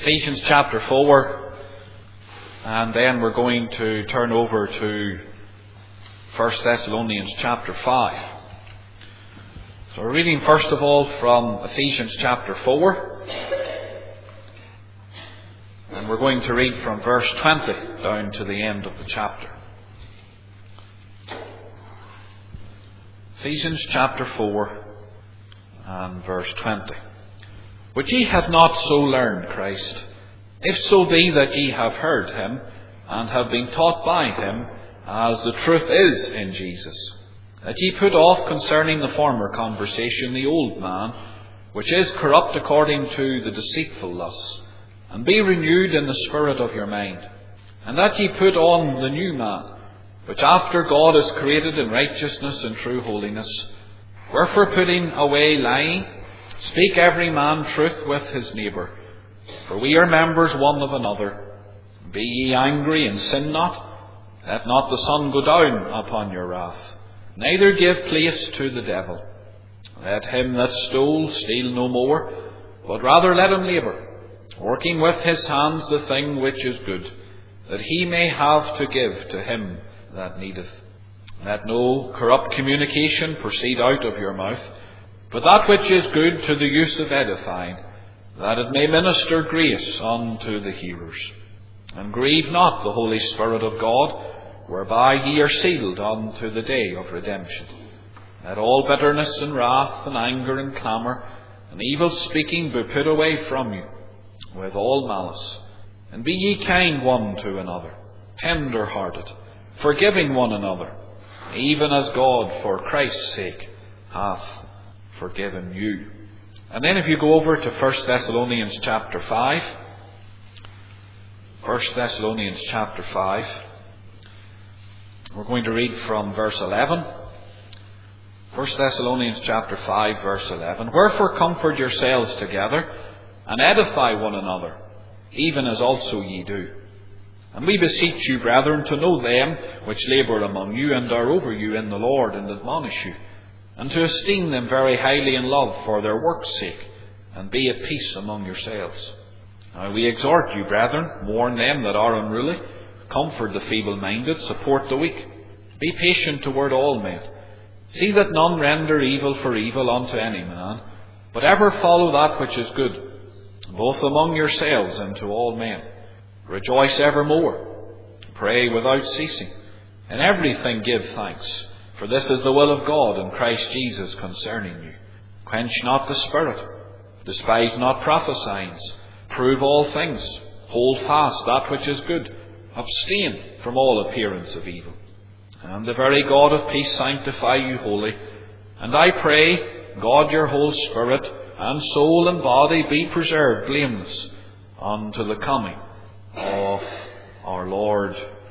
Ephesians chapter 4, and then we're going to turn over to 1 Thessalonians chapter 5. So we're reading first of all from Ephesians chapter 4, and we're going to read from verse 20 down to the end of the chapter. Ephesians chapter 4 and verse 20. Which ye have not so learned Christ, if so be that ye have heard him, and have been taught by him, as the truth is in Jesus, that ye put off concerning the former conversation the old man, which is corrupt according to the deceitful lusts, and be renewed in the spirit of your mind, and that ye put on the new man, which after God is created in righteousness and true holiness. Wherefore putting away lying, speak every man truth with his neighbour, for we are members one of another. Be ye angry and sin not. Let not the sun go down upon your wrath, neither give place to the devil. Let him that stole steal no more, but rather let him labour, working with his hands the thing which is good, that he may have to give to him that needeth. Let no corrupt communication proceed out of your mouth, but that which is good to the use of edifying, that it may minister grace unto the hearers. And grieve not the Holy Spirit of God, whereby ye are sealed unto the day of redemption. Let all bitterness and wrath and anger and clamour and evil speaking be put away from you, with all malice. And be ye kind one to another, tender-hearted, forgiving one another, even as God for Christ's sake hath forgiven you. And then if you go over to 1 Thessalonians chapter 5, 1 Thessalonians chapter 5, we're going to read from verse 11. 1 Thessalonians chapter 5 verse 11. Wherefore comfort yourselves together, and edify one another, even as also ye do. And we beseech you, brethren, to know them which labour among you, and are over you in the Lord, and admonish you, and to esteem them very highly in love for their work's sake, and be at peace among yourselves. Now we exhort you, brethren, warn them that are unruly, comfort the feeble-minded, support the weak, be patient toward all men. See that none render evil for evil unto any man, but ever follow that which is good, both among yourselves and to all men. Rejoice evermore, pray without ceasing, in everything give thanks, for this is the will of God in Christ Jesus concerning you. Quench not the spirit, despise not prophesying, prove all things, hold fast that which is good, abstain from all appearance of evil. And the very God of peace sanctify you wholly. And I pray, God your whole spirit, and soul and body be preserved blameless unto the coming of our Lord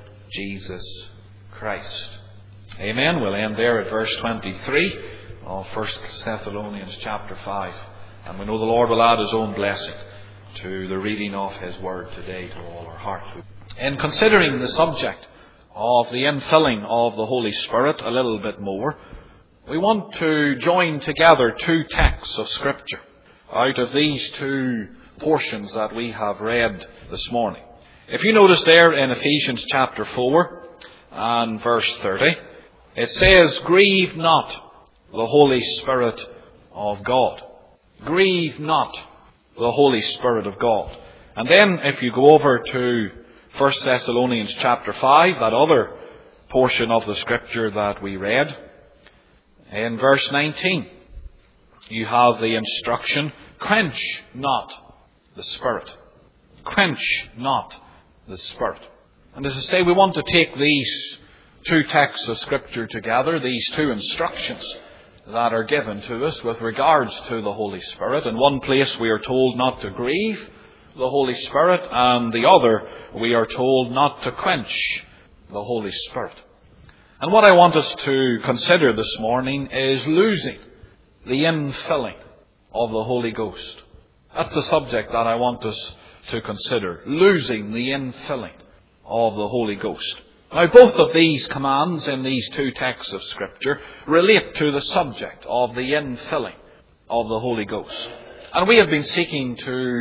Jesus Christ. Amen. We'll end there at verse 23 of 1 Thessalonians chapter 5. And we know the Lord will add his own blessing to the reading of his word today to all our heart. In considering the subject of the infilling of the Holy Spirit a little bit more, we want to join together two texts of Scripture out of these two portions that we have read this morning. If you notice there in Ephesians chapter 4 and verse 30, it says, grieve not the Holy Spirit of God. Grieve not the Holy Spirit of God. And then if you go over to 1 Thessalonians chapter 5, that other portion of the Scripture that we read, in verse 19, you have the instruction, quench not the Spirit. Quench not the Spirit. And as I say, we want to take these two texts of Scripture together, these two instructions that are given to us with regards to the Holy Spirit. In one place we are told not to grieve the Holy Spirit, and the other we are told not to quench the Holy Spirit. And what I want us to consider this morning is losing the infilling of the Holy Ghost. That's the subject that I want us to consider. Losing the infilling of the Holy Ghost. Now, both of these commands in these two texts of Scripture relate to the subject of the infilling of the Holy Ghost. And we have been seeking to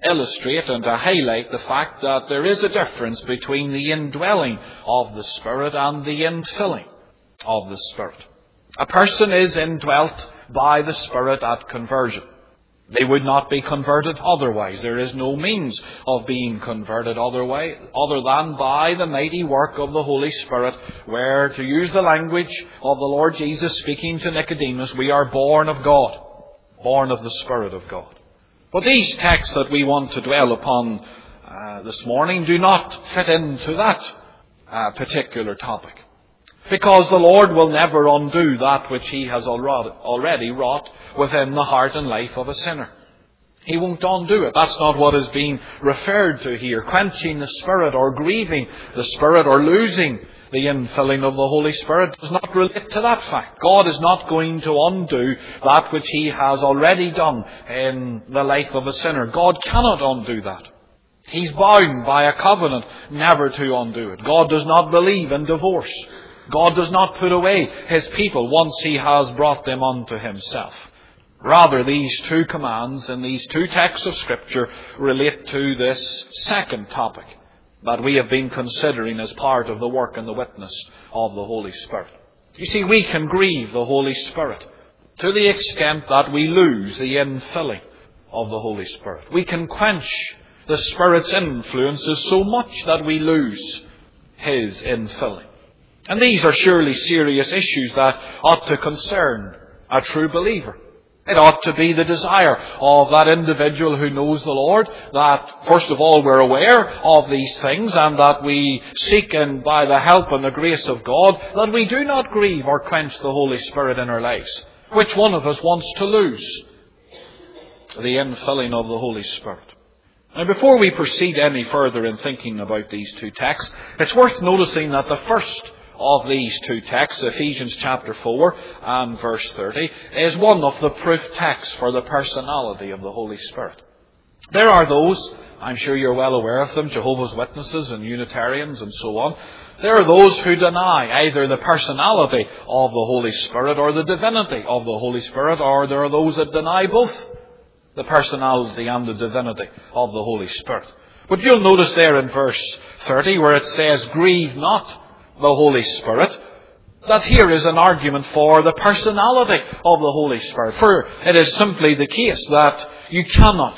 illustrate and to highlight the fact that there is a difference between the indwelling of the Spirit and the infilling of the Spirit. A person is indwelt by the Spirit at conversion. They would not be converted otherwise. There is no means of being converted other than by the mighty work of the Holy Spirit, where, to use the language of the Lord Jesus speaking to Nicodemus, we are born of God, born of the Spirit of God. But these texts that we want to dwell upon this morning do not fit into that particular topic. Because the Lord will never undo that which He has already wrought within the heart and life of a sinner. He won't undo it. That's not what is being referred to here. Quenching the Spirit or grieving the Spirit or losing the infilling of the Holy Spirit does not relate to that fact. God is not going to undo that which He has already done in the life of a sinner. God cannot undo that. He's bound by a covenant never to undo it. God does not believe in divorce. God does not put away His people once He has brought them unto Himself. Rather, these two commands in these two texts of Scripture relate to this second topic that we have been considering as part of the work and the witness of the Holy Spirit. You see, we can grieve the Holy Spirit to the extent that we lose the infilling of the Holy Spirit. We can quench the Spirit's influences so much that we lose His infilling. And these are surely serious issues that ought to concern a true believer. It ought to be the desire of that individual who knows the Lord that, first of all, we're aware of these things and that we seek, and by the help and the grace of God, that we do not grieve or quench the Holy Spirit in our lives. Which one of us wants to lose the infilling of the Holy Spirit? Now, before we proceed any further in thinking about these two texts, it's worth noticing that the first of these two texts, Ephesians chapter 4 and verse 30, is one of the proof texts for the personality of the Holy Spirit. There are those, I'm sure you're well aware of them, Jehovah's Witnesses and Unitarians and so on. There are those who deny either the personality of the Holy Spirit or the divinity of the Holy Spirit, or there are those that deny both the personality and the divinity of the Holy Spirit. But you'll notice there in verse 30 where it says, "Grieve not the Holy Spirit," that here is an argument for the personality of the Holy Spirit. For it is simply the case that you cannot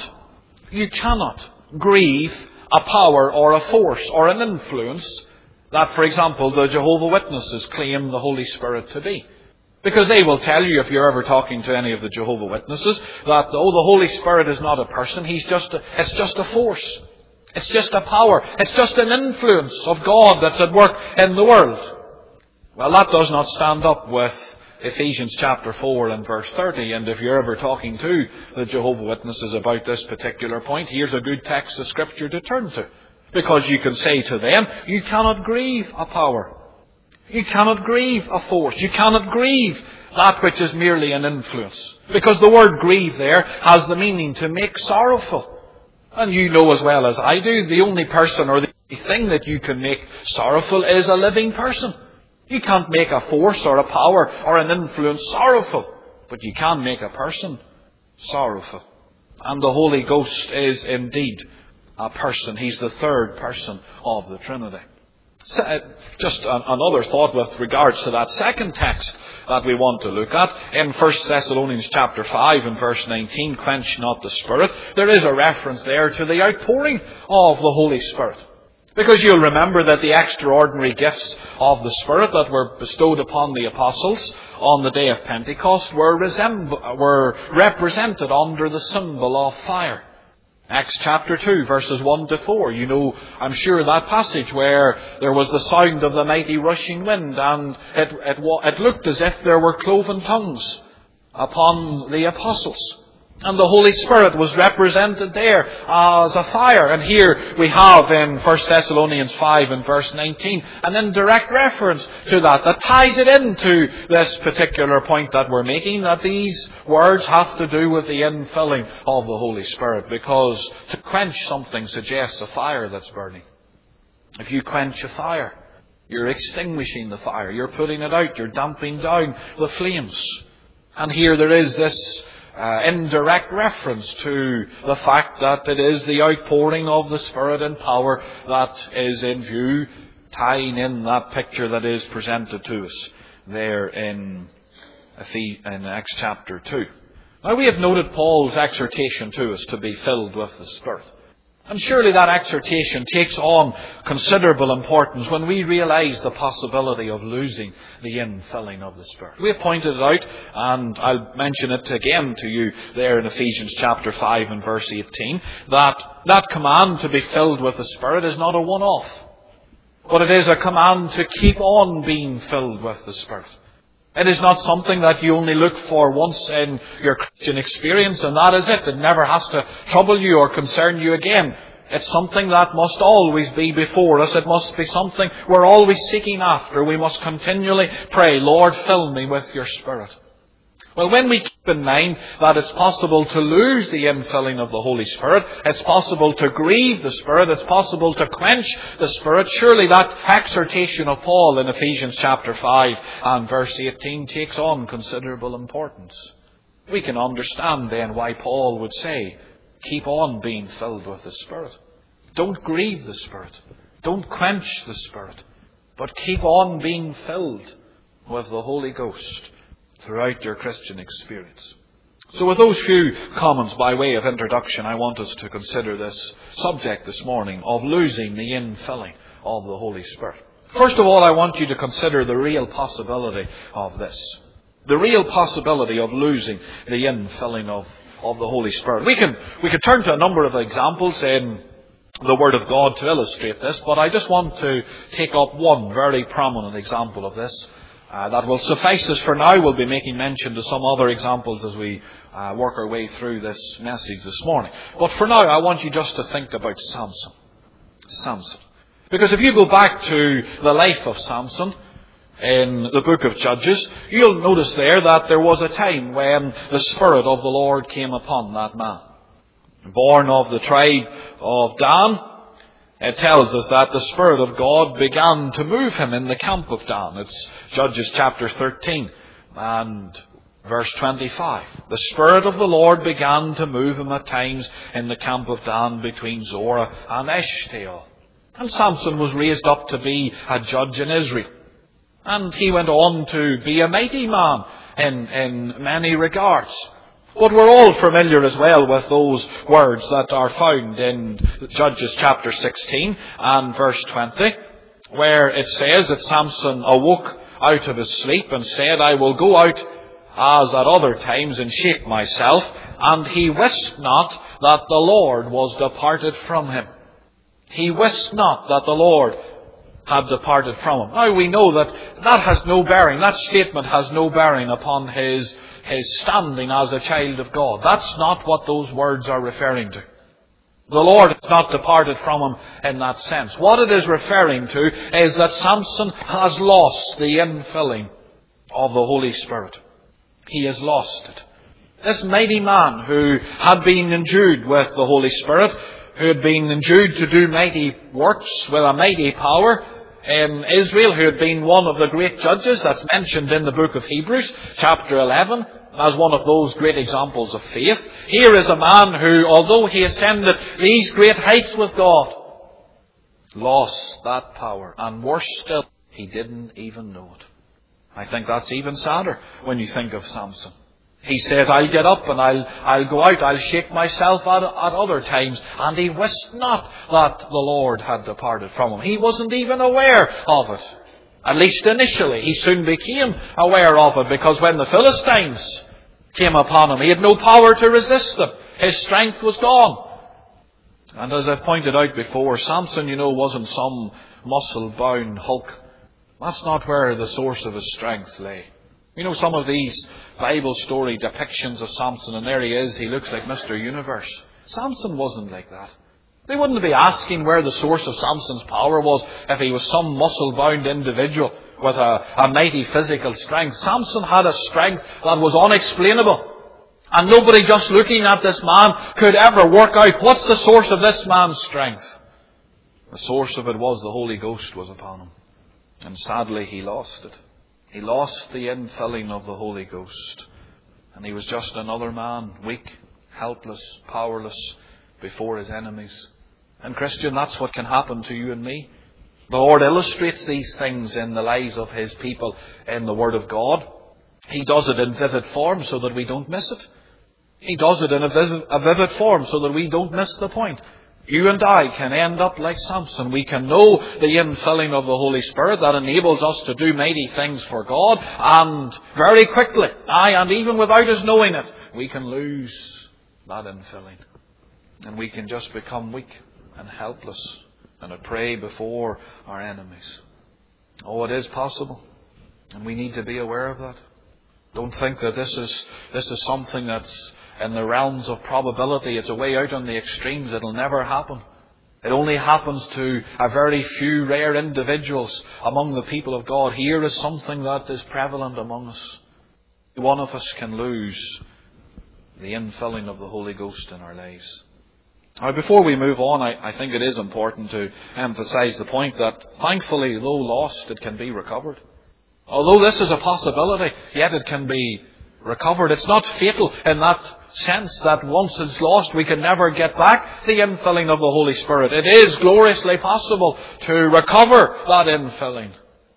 grieve a power or a force or an influence that, for example, the Jehovah's Witnesses claim the Holy Spirit to be. Because they will tell you, if you're ever talking to any of the Jehovah's Witnesses, that, the Holy Spirit is not a person, it's just a force. It's just a power. It's just an influence of God that's at work in the world. Well, that does not stand up with Ephesians chapter 4 and verse 30. And if you're ever talking to the Jehovah's Witnesses about this particular point, here's a good text of Scripture to turn to. Because you can say to them, you cannot grieve a power. You cannot grieve a force. You cannot grieve that which is merely an influence. Because the word grieve there has the meaning to make sorrowful. And you know as well as I do, the only person or the only thing that you can make sorrowful is a living person. You can't make a force or a power or an influence sorrowful, but you can make a person sorrowful. And the Holy Ghost is indeed a person. He's the third person of the Trinity. Just another thought with regards to that second text that we want to look at. In 1 Thessalonians chapter 5 and verse 19, "Quench not the Spirit." There is a reference there to the outpouring of the Holy Spirit. Because you'll remember that the extraordinary gifts of the Spirit that were bestowed upon the apostles on the day of Pentecost were represented under the symbol of fire. Acts chapter 2, verses 1 to 4. You know, I'm sure, that passage where there was the sound of the mighty rushing wind, and it looked as if there were cloven tongues upon the apostles. And the Holy Spirit was represented there as a fire. And here we have in 1 Thessalonians 5 and verse 19 an indirect reference to that ties it into this particular point that we're making, that these words have to do with the infilling of the Holy Spirit. Because to quench something suggests a fire that's burning. If you quench a fire, you're extinguishing the fire. You're putting it out. You're damping down the flames. And here there is this indirect reference to the fact that it is the outpouring of the Spirit and power that is in view, tying in that picture that is presented to us there in Acts chapter 2. Now we have noted Paul's exhortation to us to be filled with the Spirit. And surely that exhortation takes on considerable importance when we realize the possibility of losing the infilling of the Spirit. We have pointed it out, and I'll mention it again to you there in Ephesians chapter 5 and verse 18, that command to be filled with the Spirit is not a one-off, but it is a command to keep on being filled with the Spirit. It is not something that you only look for once in your Christian experience, and that is it. It never has to trouble you or concern you again. It's something that must always be before us. It must be something we're always seeking after. We must continually pray, Lord, fill me with your Spirit. Well, when we keep in mind that it's possible to lose the infilling of the Holy Spirit, it's possible to grieve the Spirit, it's possible to quench the Spirit, surely that exhortation of Paul in Ephesians chapter 5 and verse 18 takes on considerable importance. We can understand then why Paul would say, keep on being filled with the Spirit. Don't grieve the Spirit. Don't quench the Spirit. But keep on being filled with the Holy Ghost throughout your Christian experience. So with those few comments by way of introduction, I want us to consider this subject this morning of losing the infilling of the Holy Spirit. First of all, I want you to consider the real possibility of this. The real possibility of losing the infilling of the Holy Spirit. We could turn to a number of examples in the Word of God to illustrate this, but I just want to take up one very prominent example of this. That will suffice us for now. We'll be making mention to some other examples as we work our way through this message this morning. But for now, I want you just to think about Samson. Samson. Because if you go back to the life of Samson in the book of Judges, you'll notice there that there was a time when the Spirit of the Lord came upon that man. Born of the tribe of Dan, it tells us that the Spirit of God began to move him in the camp of Dan. It's Judges chapter 13 and verse 25. The Spirit of the Lord began to move him at times in the camp of Dan between Zorah and Eshtaol. And Samson was raised up to be a judge in Israel. And he went on to be a mighty man in many regards. But we're all familiar as well with those words that are found in Judges chapter 16 and verse 20, where it says that Samson awoke out of his sleep and said, I will go out as at other times and shake myself. And he wist not that the Lord was departed from him. He wist not that the Lord had departed from him. Now we know that has no bearing, that statement has no bearing upon his standing as a child of God. That's not what those words are referring to. The Lord has not departed from him in that sense. What it is referring to is that Samson has lost the infilling of the Holy Spirit. He has lost it. This mighty man who had been endued with the Holy Spirit, who had been endued to do mighty works with a mighty power in Israel, who had been one of the great judges that's mentioned in the book of Hebrews, chapter 11, as one of those great examples of faith. Here is a man who, although he ascended these great heights with God, lost that power. And worse still, he didn't even know it. I think that's even sadder when you think of Samson. He says, I'll get up and I'll go out, I'll shake myself at other times. And he wist not that the Lord had departed from him. He wasn't even aware of it. At least initially. He soon became aware of it, because when the Philistines came upon him, he had no power to resist them. His strength was gone. And as I've pointed out before, Samson, wasn't some muscle-bound hulk. That's not where the source of his strength lay. Some of these Bible story depictions of Samson, and there he is, he looks like Mr. Universe. Samson wasn't like that. They wouldn't be asking where the source of Samson's power was if he was some muscle-bound individual with a mighty physical strength. Samson had a strength that was unexplainable. And nobody just looking at this man could ever work out what's the source of this man's strength. The source of it was the Holy Ghost was upon him. And sadly he lost it. He lost the infilling of the Holy Ghost. And he was just another man, weak, helpless, powerless before his enemies. And Christian, that's what can happen to you and me. The Lord illustrates these things in the lives of His people in the Word of God. He does it in vivid form so that we don't miss it. He does it in a vivid form so that we don't miss the point. You and I can end up like Samson. We can know the infilling of the Holy Spirit that enables us to do mighty things for God. And very quickly, and even without us knowing it, we can lose that infilling. And we can just become weak and helpless and a prey before our enemies. Oh, it is possible. And we need to be aware of that. Don't think that this is something that's in the realms of probability. It's a way out on the extremes. It'll never happen. It only happens to a very few rare individuals among the people of God. Here is something that is prevalent among us. One of us can lose the infilling of the Holy Ghost in our lives. Now, before we move on, I think it is important to emphasize the point that, thankfully, though lost, it can be recovered. Although this is a possibility, yet it can be recovered. It's not fatal in that sense that once it's lost, we can never get back the infilling of the Holy Spirit. It is gloriously possible to recover that infilling.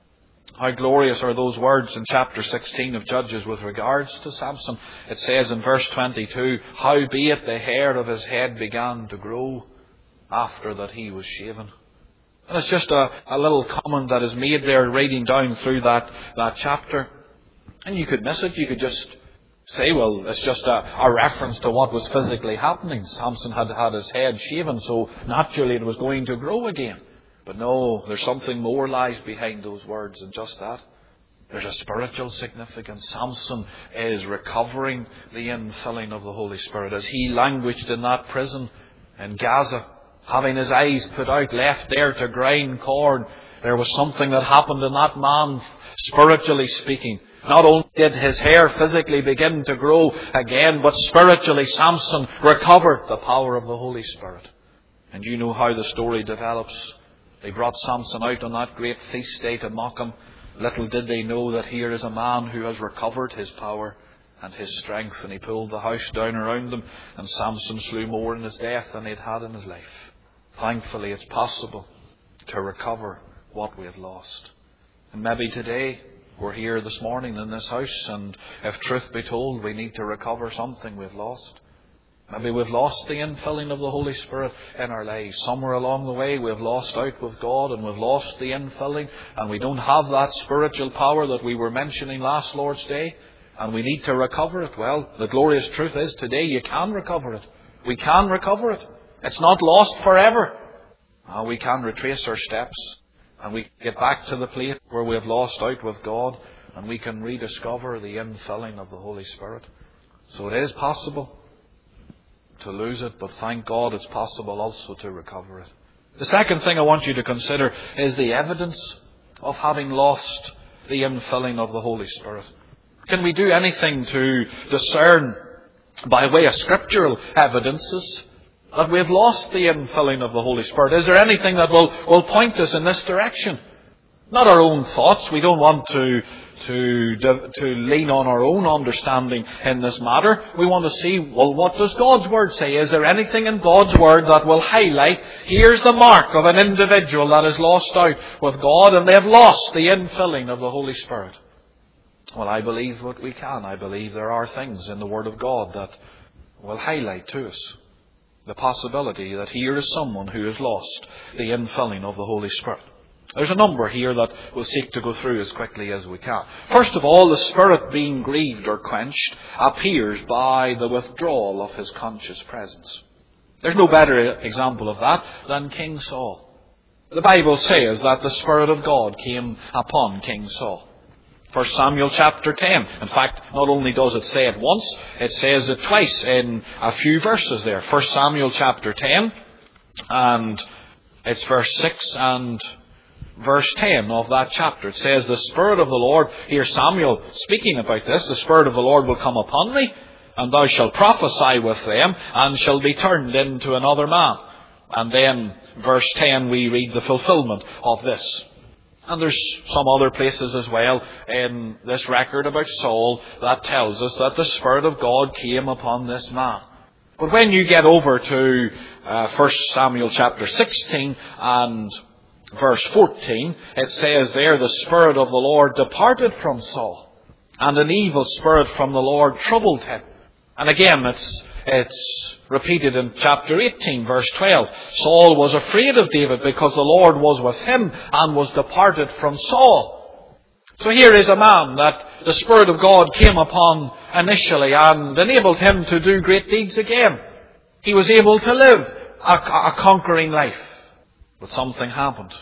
How glorious are those words in chapter 16 of Judges with regards to Samson. It says in verse 22, "Howbeit the hair of his head began to grow after that he was shaven." And it's just a little comment that is made there reading down through that chapter. And you could miss it. You could just say, well, it's just a reference to what was physically happening. Samson had had his head shaven, so naturally it was going to grow again. But no, there's something more lies behind those words than just that. There's a spiritual significance. Samson is recovering the infilling of the Holy Spirit. As he languished in that prison in Gaza, having his eyes put out, left there to grind corn, there was something that happened in that man, spiritually speaking. Not only did his hair physically begin to grow again, but spiritually Samson recovered the power of the Holy Spirit. And you know how the story develops. They brought Samson out on that great feast day to mock him. Little did they know that here is a man who has recovered his power and his strength. And he pulled the house down around them, and Samson slew more in his death than he'd had in his life. Thankfully, it's possible to recover what we have lost. And maybe today, we're here this morning in this house, and if truth be told, we need to recover something we've lost. Maybe we've lost the infilling of the Holy Spirit in our lives. Somewhere along the way we've lost out with God and we've lost the infilling, and we don't have that spiritual power that we were mentioning last Lord's Day, and we need to recover it. Well, the glorious truth is today you can recover it. We can recover it. It's not lost forever. We can retrace our steps, and we get back to the place where we have lost out with God, and we can rediscover the infilling of the Holy Spirit. So it is possible to lose it, but thank God it's possible also to recover it. The second thing I want you to consider is the evidence of having lost the infilling of the Holy Spirit. Can we do anything to discern by way of scriptural evidences that we have lost the infilling of the Holy Spirit? Is there anything that will point us in this direction? Not our own thoughts. We don't want to lean on our own understanding in this matter. We want to see, well, what does God's Word say? Is there anything in God's Word that will highlight, here's the mark of an individual that is lost out with God and they have lost the infilling of the Holy Spirit? Well, I believe what we can. I believe there are things in the Word of God that will highlight to us the possibility that here is someone who has lost the infilling of the Holy Spirit. There's a number here that we'll seek to go through as quickly as we can. First of all, the Spirit being grieved or quenched appears by the withdrawal of His conscious presence. There's no better example of that than King Saul. The Bible says that the Spirit of God came upon King Saul. 1 Samuel chapter 10. In fact, not only does it say it once, it says it twice in a few verses there. 1 Samuel chapter 10, and it's verse 6 and verse 10 of that chapter. It says, the Spirit of the Lord, here Samuel speaking about this, the Spirit of the Lord will come upon thee, and thou shalt prophesy with them, and shall be turned into another man. And then verse 10 we read the fulfillment of this. And there's some other places as well in this record about Saul that tells us that the Spirit of God came upon this man. But when you get over to 1 Samuel chapter 16 and verse 14, it says there, the Spirit of the Lord departed from Saul, and an evil spirit from the Lord troubled him. And again, it's repeated in chapter 18, verse 12. Saul was afraid of David because the Lord was with him and was departed from Saul. So here is a man that the Spirit of God came upon initially and enabled him to do great deeds again. He was able to live a conquering life. But something happened.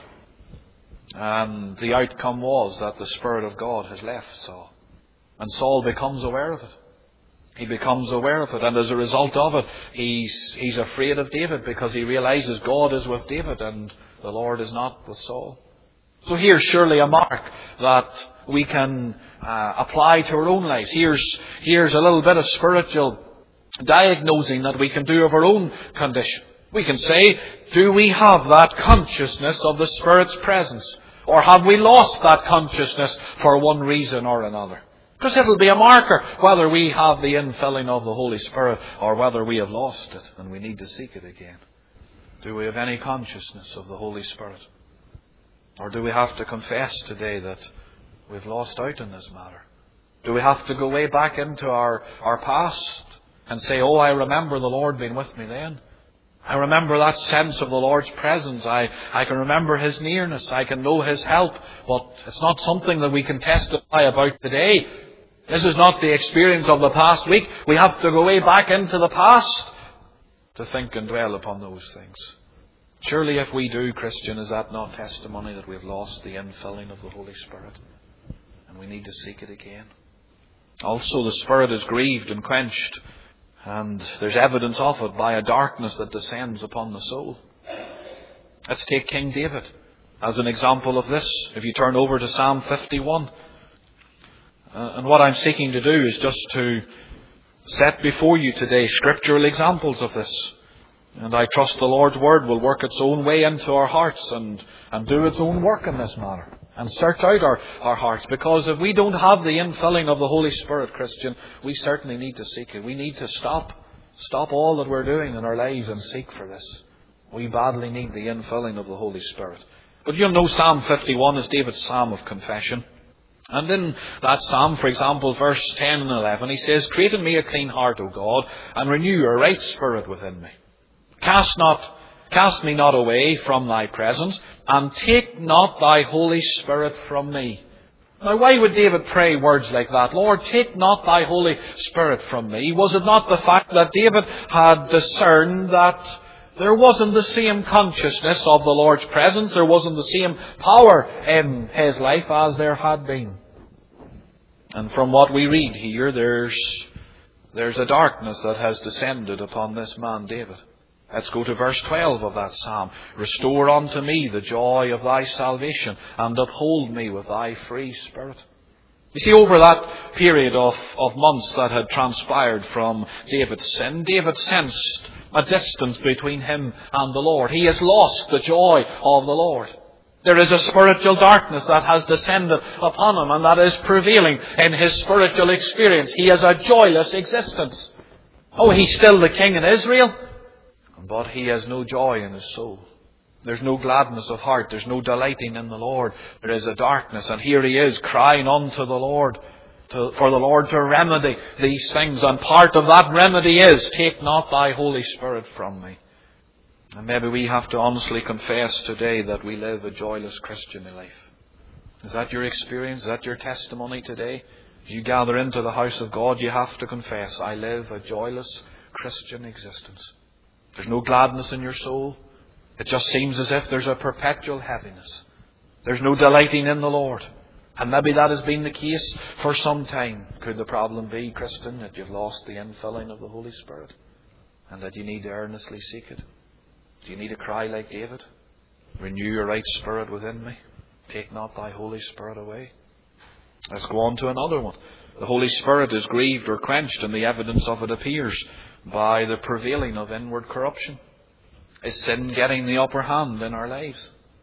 And the outcome was that the Spirit of God has left Saul. And Saul becomes aware of it. He becomes aware of it, and as a result of it, he's afraid of David because he realizes God is with David and the Lord is not with Saul. So here's surely a mark that we can apply to our own lives. Here's a little bit of spiritual diagnosing that we can do of our own condition. We can say, do we have that consciousness of the Spirit's presence? Or have we lost that consciousness for one reason or another? Because it'll be a marker whether we have the infilling of the Holy Spirit or whether we have lost it and we need to seek it again. Do we have any consciousness of the Holy Spirit? Or do we have to confess today that we've lost out in this matter? Do we have to go way back into our past and say, oh, I remember the Lord being with me then. I remember that sense of the Lord's presence. I can remember His nearness. I can know His help. But it's not something that we can testify about today. This is not the experience of the past week. We have to go way back into the past to think and dwell upon those things. Surely if we do, Christian, is that not testimony that we've lost the infilling of the Holy Spirit? And we need to seek it again. Also, the Spirit is grieved and quenched. And there's evidence of it by a darkness that descends upon the soul. Let's take King David as an example of this. If you turn over to Psalm 51. And what I'm seeking to do is just to set before you today scriptural examples of this. And I trust the Lord's Word will work its own way into our hearts and do its own work in this matter. And search out our hearts. Because if we don't have the infilling of the Holy Spirit, Christian, we certainly need to seek it. We need to stop all that we're doing in our lives and seek for this. We badly need the infilling of the Holy Spirit. But you'll know Psalm 51 is David's psalm of confession. And in that psalm, for example, verse 10 and 11, he says, create in me a clean heart, O God, and renew a right spirit within me. Cast me not away from thy presence, and take not thy Holy Spirit from me. Now, why would David pray words like that? Lord, take not thy Holy Spirit from me. Was it not the fact that David had discerned that there wasn't the same consciousness of the Lord's presence, there wasn't the same power in his life as there had been? And from what we read here, there's a darkness that has descended upon this man, David. Let's go to verse 12 of that psalm. Restore unto me the joy of thy salvation, and uphold me with thy free spirit. You see, over that period of months that had transpired from David's sin, David sensed a distance between him and the Lord. He has lost the joy of the Lord. There is a spiritual darkness that has descended upon him, and that is prevailing in his spiritual experience. He has a joyless existence. Oh, he's still the king in Israel, but he has no joy in his soul. There's no gladness of heart. There's no delighting in the Lord. There is a darkness. And here he is crying unto the Lord for the Lord to remedy these things. And part of that remedy is, take not thy Holy Spirit from me. And maybe we have to honestly confess today that we live a joyless Christian life. Is that your experience? Is that your testimony today? As you gather into the house of God, you have to confess, I live a joyless Christian existence. There's no gladness in your soul. It just seems as if there's a perpetual heaviness. There's no delighting in the Lord. And maybe that has been the case for some time. Could the problem be, Christian, that you've lost the infilling of the Holy Spirit and that you need to earnestly seek it? Do you need to cry like David? Renew your right spirit within me. Take not thy Holy Spirit away. Let's go on to another one. The Holy Spirit is grieved or quenched, and the evidence of it appears by the prevailing of inward corruption. Is sin getting the upper hand in our lives?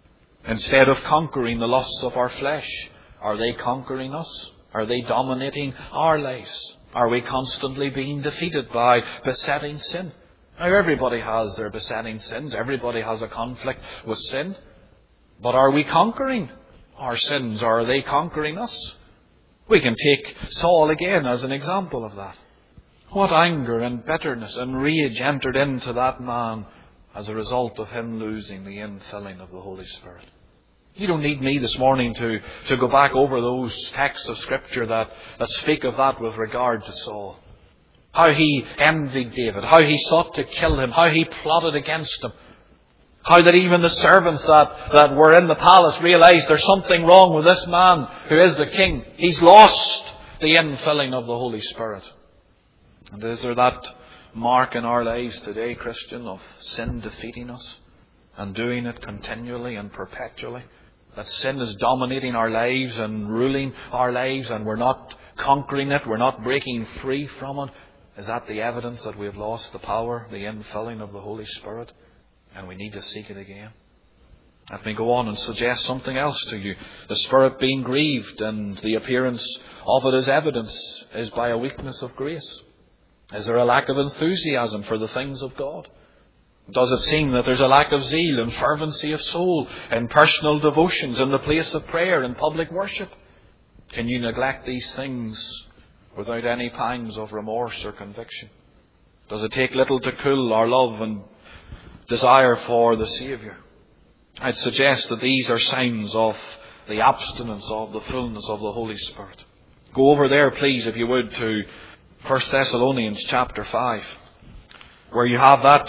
Instead of conquering the lusts of our flesh, are they conquering us? Are they dominating our lives? Are we constantly being defeated by besetting sin? Now, everybody has their besetting sins. Everybody has a conflict with sin. But are we conquering our sins, or are they conquering us? We can take Saul again as an example of that. What anger and bitterness and rage entered into that man as a result of him losing the infilling of the Holy Spirit. You don't need me this morning to go back over those texts of Scripture that speak of that with regard to Saul. How he envied David, how he sought to kill him, how he plotted against him. How that even the servants that were in the palace realized there's something wrong with this man who is the king. He's lost the infilling of the Holy Spirit. And is there that mark in our lives today, Christian, of sin defeating us and doing it continually and perpetually? That sin is dominating our lives and ruling our lives, and we're not conquering it, we're not breaking free from it. Is that the evidence that we have lost the power, the infilling of the Holy Spirit, and we need to seek it again? Let me go on and suggest something else to you. The Spirit being grieved, and the appearance of it as evidence, is by a weakness of grace. Is there a lack of enthusiasm for the things of God? Does it seem that there's a lack of zeal and fervency of soul in personal devotions, in the place of prayer, in public worship? Can you neglect these things without any pangs of remorse or conviction? Does it take little to cool our love and desire for the Saviour? I'd suggest that these are signs of the abstinence of the fullness of the Holy Spirit. Go over there, please, if you would, to 1 Thessalonians chapter 5, where you have that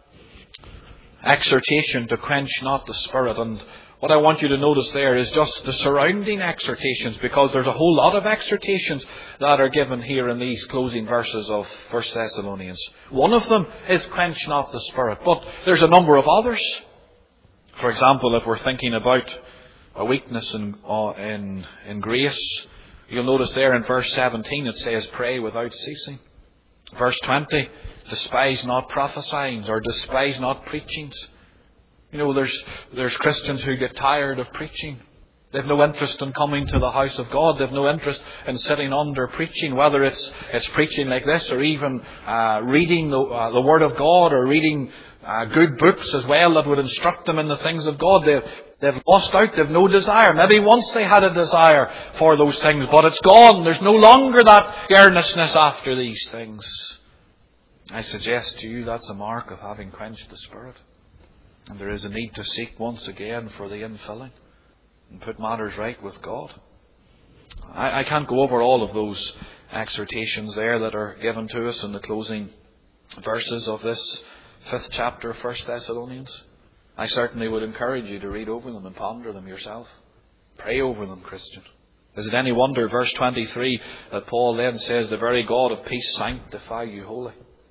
exhortation to quench not the Spirit. And what I want you to notice there is just the surrounding exhortations, because there's a whole lot of exhortations that are given here in these closing verses of 1 Thessalonians. One of them is quench not the Spirit, but there's a number of others. For example, if we're thinking about a weakness in grace, you'll notice there in verse 17 it says, pray without ceasing. Verse 20, despise not prophesyings, or despise not preachings. You know, there's Christians who get tired of preaching. They've no interest in coming to the house of God. They've no interest in sitting under preaching, whether it's preaching like this, or even reading the Word of God, or reading good books as well that would instruct them in the things of God. They've lost out. They've no desire. Maybe once they had a desire for those things, but it's gone. There's no longer that earnestness after these things. I suggest to you that's a mark of having quenched the Spirit. And there is a need to seek once again for the infilling and put matters right with God. I can't go over all of those exhortations there that are given to us in the closing verses of this 5th chapter of 1 Thessalonians. I certainly would encourage you to read over them and ponder them yourself. Pray over them, Christian. Is it any wonder, verse 23, that Paul then says, the very God of peace sanctify you wholly?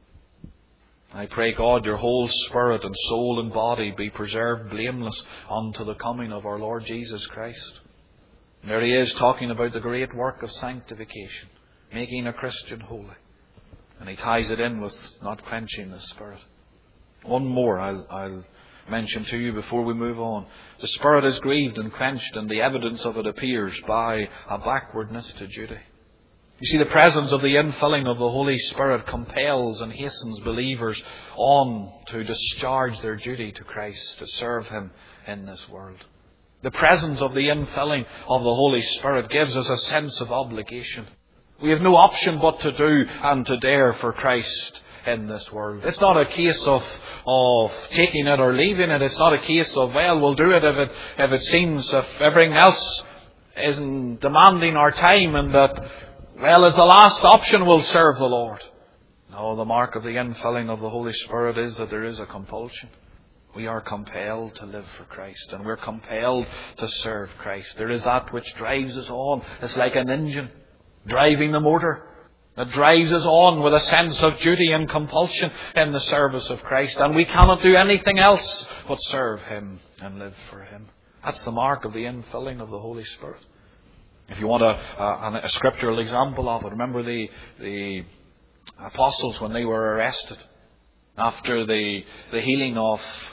I pray God your whole spirit and soul and body be preserved blameless unto the coming of our Lord Jesus Christ. And there he is talking about the great work of sanctification, making a Christian holy. And he ties it in with not quenching the Spirit. One more I'll mention to you before we move on. The Spirit is grieved and quenched, and the evidence of it appears by a backwardness to duty. You see, the presence of the infilling of the Holy Spirit compels and hastens believers on to discharge their duty to Christ, to serve Him in this world. The presence of the infilling of the Holy Spirit gives us a sense of obligation. We have no option but to do and to dare for Christ in this world. It's not a case of taking it or leaving it. It's not a case of, well, we'll do it if it seems, if everything else isn't demanding our time, and that, well, as the last option, we'll serve the Lord. No, the mark of the infilling of the Holy Spirit is that there is a compulsion. We are compelled to live for Christ, and we're compelled to serve Christ. There is that which drives us on. It's like an engine driving the motor that drives us on with a sense of duty and compulsion in the service of Christ. And we cannot do anything else but serve Him and live for Him. That's the mark of the infilling of the Holy Spirit. If you want a scriptural example of it, remember the apostles when they were arrested after the healing of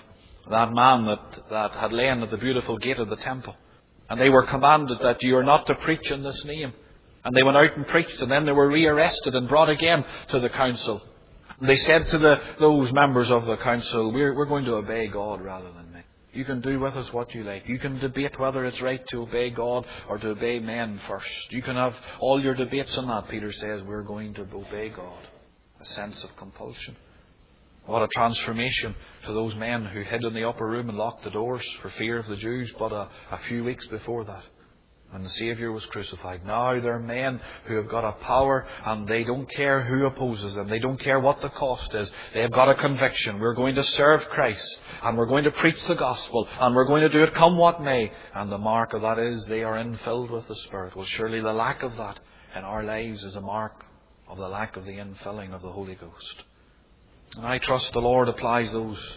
that man that had lain at the beautiful gate of the temple. And they were commanded that you are not to preach in this name. And they went out and preached, and then they were rearrested and brought again to the council. And they said to those members of the council, we're going to obey God rather than men. You can do with us what you like. You can debate whether it's right to obey God or to obey men first. You can have all your debates on that. Peter says we're going to obey God. A sense of compulsion. What a transformation to those men who hid in the upper room and locked the doors for fear of the Jews but a few weeks before that, when the Saviour was crucified. Now they're men who have got a power, and they don't care who opposes them. They don't care what the cost is. They have got a conviction. We're going to serve Christ, and we're going to preach the gospel, and we're going to do it come what may. And the mark of that is they are infilled with the Spirit. Well, surely the lack of that in our lives is a mark of the lack of the infilling of the Holy Ghost. And I trust the Lord applies those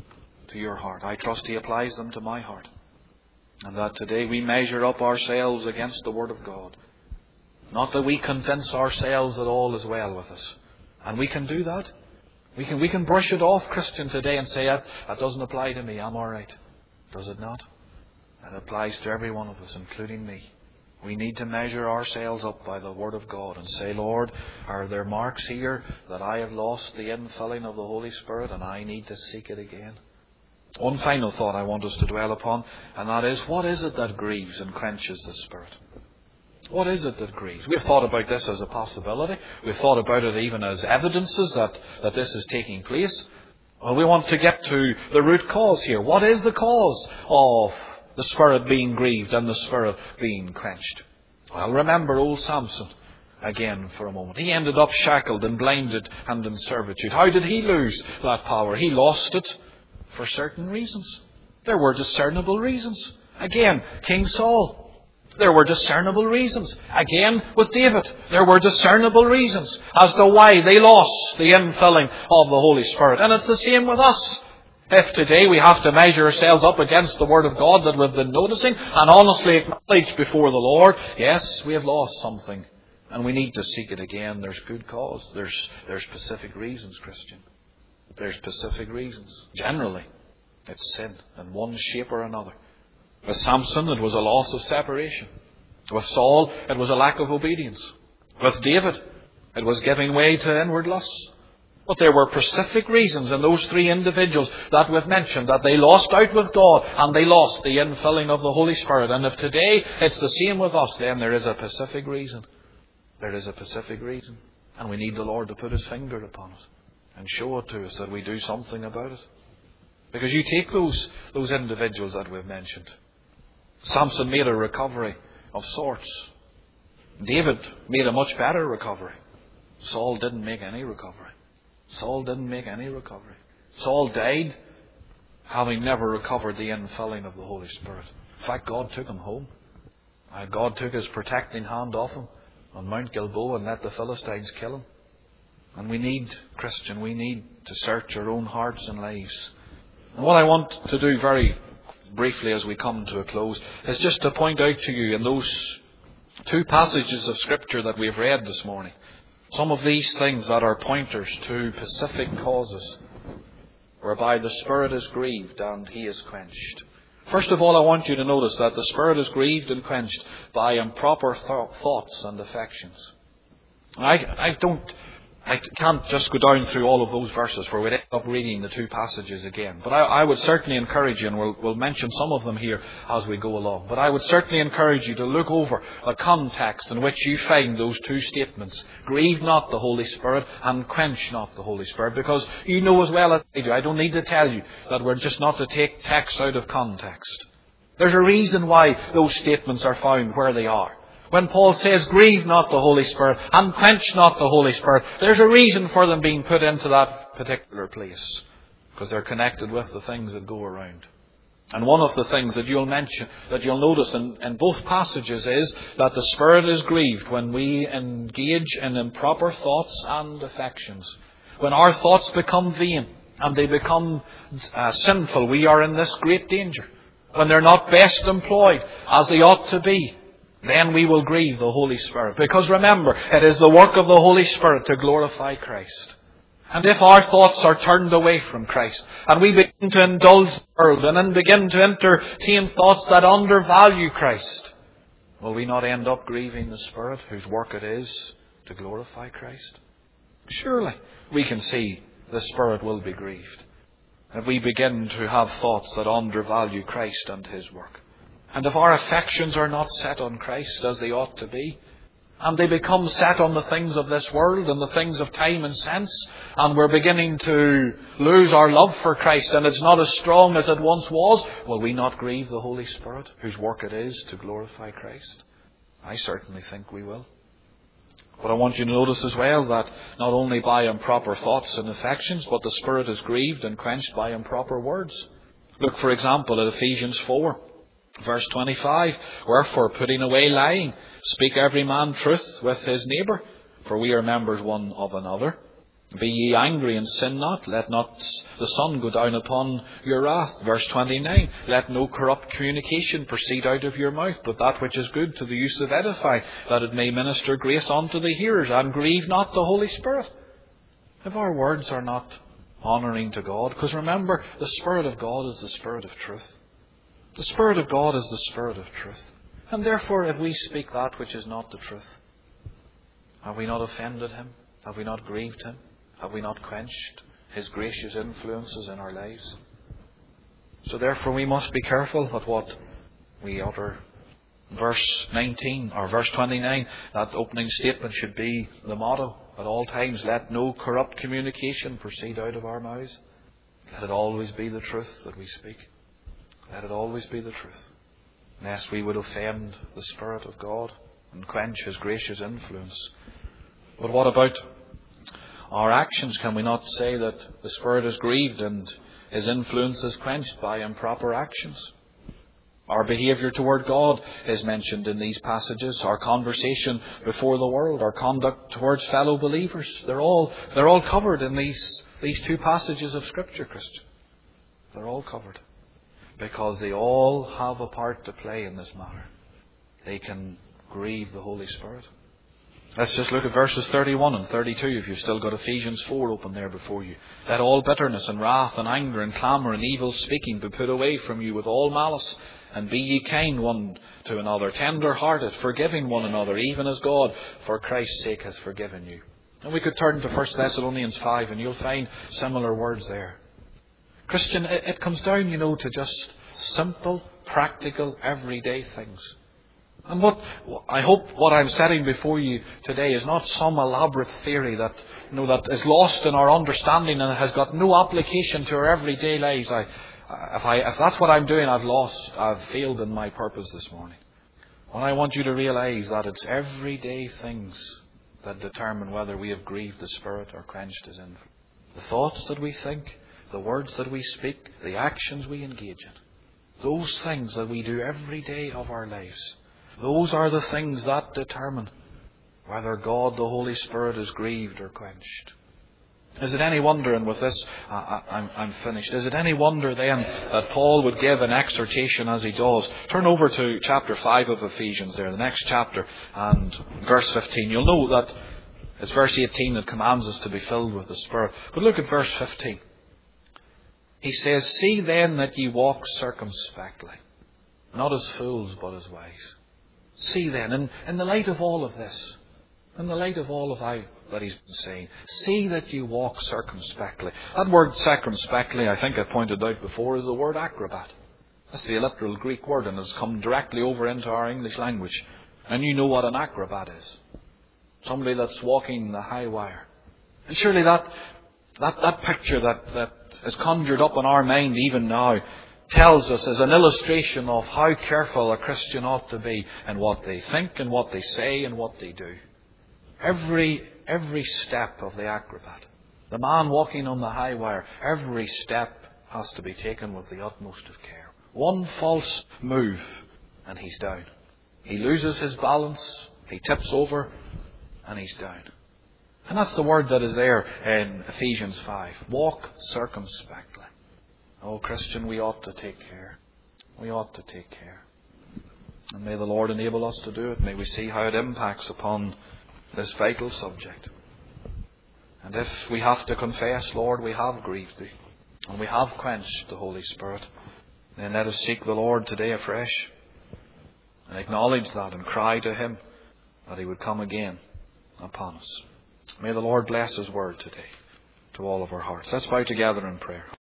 to your heart. I trust He applies them to my heart. And that today we measure up ourselves against the Word of God. Not that we convince ourselves that all is well with us. And we can do that. We can brush it off, Christian, today and say, that doesn't apply to me, I'm all right. Does it not? It applies to every one of us, including me. We need to measure ourselves up by the Word of God and say, Lord, are there marks here that I have lost the infilling of the Holy Spirit and I need to seek it again? One final thought I want us to dwell upon, and that is, what is it that grieves and quenches the Spirit? What is it that grieves? We've thought about this as a possibility. We've thought about it even as evidences that this is taking place. Well, we want to get to the root cause here. What is the cause of the Spirit being grieved and the Spirit being quenched? Well, remember old Samson again for a moment. He ended up shackled and blinded and in servitude. How did he lose that power? He lost it for certain reasons. There were discernible reasons. Again, King Saul. There were discernible reasons. Again, with David, there were discernible reasons as to why they lost the infilling of the Holy Spirit. And it's the same with us. If today we have to measure ourselves up against the Word of God that we've been noticing and honestly acknowledge before the Lord, yes, we have lost something and we need to seek it again. There's good cause. There's specific reasons, Christian. There's specific reasons. Generally, it's sin in one shape or another. With Samson, it was a loss of separation. With Saul, it was a lack of obedience. With David, it was giving way to inward lusts. But there were specific reasons in those three individuals that we've mentioned, that they lost out with God and they lost the infilling of the Holy Spirit. And if today it's the same with us, then there is a specific reason. There is a specific reason. And we need the Lord to put His finger upon it and show it to us that we do something about it. Because you take those individuals that we've mentioned. Samson made a recovery of sorts. David made a much better recovery. Saul didn't make any recovery. Saul didn't make any recovery. Saul died having never recovered the infilling of the Holy Spirit. In fact, God took him home. God took His protecting hand off him on Mount Gilboa and let the Philistines kill him. And we need, Christian, we need to search our own hearts and lives. And what I want to do very briefly as we come to a close is just to point out to you in those two passages of Scripture that we've read this morning, some of these things that are pointers to specific causes whereby the Spirit is grieved and He is quenched. First of all, I want you to notice that the Spirit is grieved and quenched by improper thoughts and affections. I can't just go down through all of those verses, for we'd end up reading the two passages again. But I would certainly encourage you, and we'll mention some of them here as we go along, but I would certainly encourage you to look over the context in which you find those two statements. Grieve not the Holy Spirit and quench not the Holy Spirit, because you know as well as I do, I don't need to tell you that we're just not to take text out of context. There's a reason why those statements are found where they are. When Paul says, grieve not the Holy Spirit and quench not the Holy Spirit, there's a reason for them being put into that particular place. Because they're connected with the things that go around. And one of the things that you'll notice in both passages is that the Spirit is grieved when we engage in improper thoughts and affections. When our thoughts become vain and they become sinful, we are in this great danger. When they're not best employed as they ought to be, then we will grieve the Holy Spirit. Because remember, it is the work of the Holy Spirit to glorify Christ. And if our thoughts are turned away from Christ, and we begin to indulge the world, and then begin to entertain thoughts that undervalue Christ, will we not end up grieving the Spirit whose work it is to glorify Christ? Surely we can see the Spirit will be grieved if we begin to have thoughts that undervalue Christ and His work. And if our affections are not set on Christ as they ought to be, and they become set on the things of this world and the things of time and sense, and we're beginning to lose our love for Christ, and it's not as strong as it once was, will we not grieve the Holy Spirit, whose work it is to glorify Christ? I certainly think we will. But I want you to notice as well that not only by improper thoughts and affections, but the Spirit is grieved and quenched by improper words. Look, for example, at Ephesians 4. Verse 25, wherefore, putting away lying, speak every man truth with his neighbour, for we are members one of another. Be ye angry and sin not, let not the sun go down upon your wrath. Verse 29, let no corrupt communication proceed out of your mouth, but that which is good to the use of edifying, that it may minister grace unto the hearers, and grieve not the Holy Spirit. If our words are not honouring to God, because remember, the Spirit of God is the Spirit of truth. The Spirit of God is the Spirit of truth. And therefore, if we speak that which is not the truth, have we not offended Him? Have we not grieved Him? Have we not quenched His gracious influences in our lives? So therefore we must be careful at what we utter. Verse 19, or verse 29, that opening statement should be the motto at all times. Let no corrupt communication proceed out of our mouths. Let it always be the truth that we speak. Let it always be the truth, lest we would offend the Spirit of God and quench His gracious influence. But what about our actions? Can we not say that the Spirit is grieved and His influence is quenched by improper actions? Our behaviour toward God is mentioned in these passages. Our conversation before the world, our conduct towards fellow believers, they're all covered in these two passages of Scripture, Christian. They're all covered, because they all have a part to play in this matter. They can grieve the Holy Spirit. Let's just look at verses 31 and 32 if you've still got Ephesians 4 open there before you. Let all bitterness and wrath and anger and clamour and evil speaking be put away from you with all malice, and be ye kind one to another, tender-hearted, forgiving one another, even as God for Christ's sake hath forgiven you. And we could turn to 1 Thessalonians 5 and you'll find similar words there. Christian, it comes down, to just simple, practical, everyday things. And I hope what I'm setting before you today is not some elaborate theory that is lost in our understanding and has got no application to our everyday lives. If that's what I'm doing, I've failed in my purpose this morning. Well, I want you to realise that it's everyday things that determine whether we have grieved the Spirit or quenched His influence. The thoughts that we think, the words that we speak, the actions we engage in. Those things that we do every day of our lives. Those are the things that determine whether God, the Holy Spirit, is grieved or quenched. Is it any wonder, and with this I'm finished, is it any wonder then that Paul would give an exhortation as he does? Turn over to chapter 5 of Ephesians there, the next chapter, and verse 15. You'll know that it's verse 18 that commands us to be filled with the Spirit. But look at verse 15. He says, see then that ye walk circumspectly, not as fools but as wise. See then, in the light of all of this, in the light of all of that he's been saying, see that you walk circumspectly. That word circumspectly, I think I pointed out before, is the word acrobat. That's the literal Greek word, and it's come directly over into our English language. And you know what an acrobat is. Somebody that's walking the high wire. And surely that picture that is conjured up in our mind even now tells us as an illustration of how careful a Christian ought to be in what they think and what they say and what they do. Every step of the acrobat, the man walking on the high wire, every step has to be taken with the utmost of care. One false move and he's down. He loses his balance, he tips over and he's down. And that's the word that is there in Ephesians 5. Walk circumspectly. Oh, Christian, we ought to take care. We ought to take care. And may the Lord enable us to do it. May we see how it impacts upon this vital subject. And And if we have to confess, Lord, we have grieved Thee, and we have quenched the Holy Spirit, then let us seek the Lord today afresh, and acknowledge that and cry to Him that He would come again upon us. May the Lord bless His word today to all of our hearts. Let's bow together in prayer.